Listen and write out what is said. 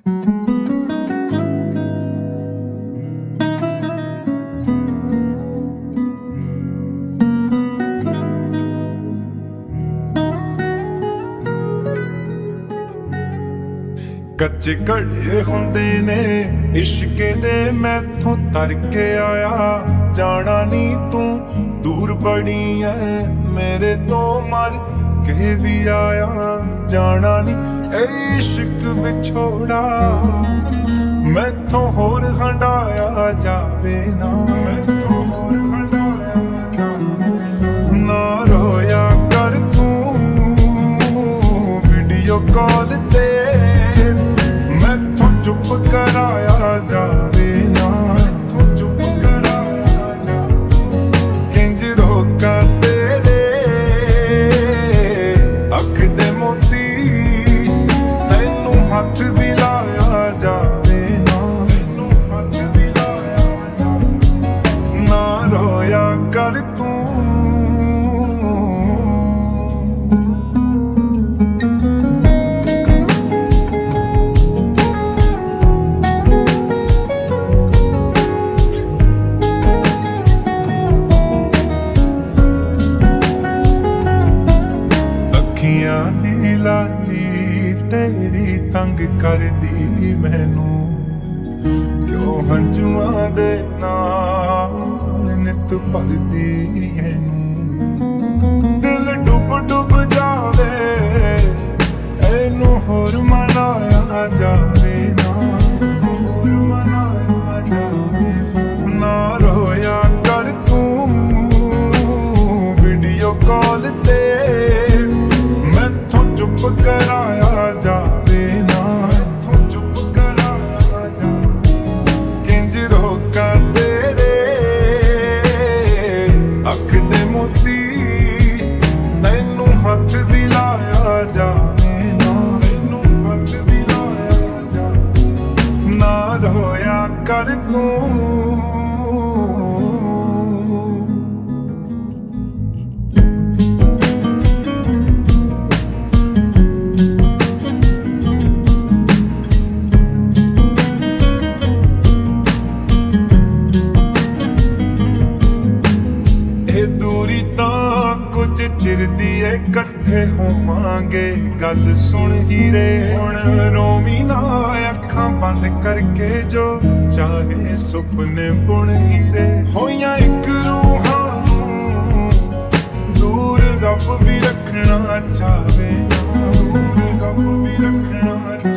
ਕੱਚੇ ਘੜੇ ਹੁੰਦੇ ਨੇ ਇਸ਼ਕੇ ਦੇ, ਮੈਥੋਂ ਤਰ ਕੇ ਆਇਆ ਜਾਣਾ ਨੀ ਤੂੰ ਦੂਰ ਬੜੀ ਐ ਮੇਰੇ ਤੋਂ ਮਰ ਕੇ ਵੀ ਆਇਆ ਜਾਣਾ ਨੀ। ਇਹ ਇਸ਼ਕ ਵਿਛੋੜਾ ਮੈਥੋਂ ਹੋਰ ਹੰਡਾਇਆ ਜਾਵੇ ਨਾ, ਮੈਥੋਂ ਹੋਰ ਹੰਡਾਇਆ ਜਾਵੇ ਨਾ। ਰੋਇਆ ਕਰ ਤੂੰ ਵੀਡੀਓ ਕਾਲ ਤੇ, ਚੁੱਪ ਕਰਾਇਆ ਜਾਵੇ ਨਾ, ਮੈਥੋਂ ਚੁੱਪ ਕਰਾਇਆ ਜਾਵੇ। ਕਿੰਜ ਰੋਕਾਂ ਤੇਰੇ ਅੱਖ ਦੇ ਮੋਤੀ, ਤੈਨੂੰ ਹੱਥ ਵੀ ਲਾਇਆ ਜਾਵੇ ਨਾ, ਤੈਨੂੰ ਹੱਥ ਵੀ ਲਾਇਆ ਜਾਵੇ ਨਾ। ਰੋਇਆ ਕਰ ਤੂੰ ਦੀ ਲਾਲੀ ਤੇਰੀ ਤੰਗ ਕਰਦੀ ਮੈਨੂੰ, ਕਿਉਂ ਹੰਝੂਆਂ ਦੇ ਨਾਲ ਨਿਤ ਭਰਦੀ ਇਹਨੂੰ। ਦਿਲ ਡੁੱਬ ਡੁੱਬ ਜਾਵੇ ਇਹਨੂੰ ਹੋਰ ਮਨਾਇਆ ਜਾਵੇ ਨਾ, ਹੋਰ ਮਨਾਇਆ ਜਾਵੇ ਨਾ। ਰੋਇਆ ਕਰ ਤੂੰ ਵੀਡੀਓ ਕਾਲ ਤੇ, ਚੁੱਪ ਕਰਾਇਆ ਜਾਵੇ ਨਾ, ਮੈਥੋਂ ਚੁੱਪ ਕਰਾਇਆ ਜਾਵੇ। ਕਿੰਜ ਰੋਕਾਂ ਤੇਰੇ ਅੱਖ ਦੇ ਮੋਤੀ, ਤੈਨੂੰ ਹੱਥ ਵੀ ਲਾਇਆ ਜਾਵੇ ਨਾ, ਤੈਨੂੰ ਹੱਥ ਵੀ ਲਾਇਆ ਜਾਵੇ ਨਾ। ਰੋਇਆ ਕਰ ਤੂੰ ਚਿਰ ਦੀ ਇਕੱਠੇ ਹੋਵਾਂਗੇ, ਗੱਲ ਸੁਣ ਹੀਰੇ ਹੁਣ ਰੋਵੀ ਨਾ, ਅੱਖਾਂ ਬੰਦ ਕਰਕੇ ਜੋ ਚਾਹੇ ਸੁਪਨੇ ਬੁਣ ਹੀਰੇ। ਹੋਈਆਂ ਇੱਕ ਰੂਹਾਂ ਨੂੰ ਦੂਰ ਰੱਬ ਵੀ ਰੱਖਣਾ ਚਾਹਵੇ, ਦੂਰ ਰੱਬ ਵੀ ਰੱਖਣਾ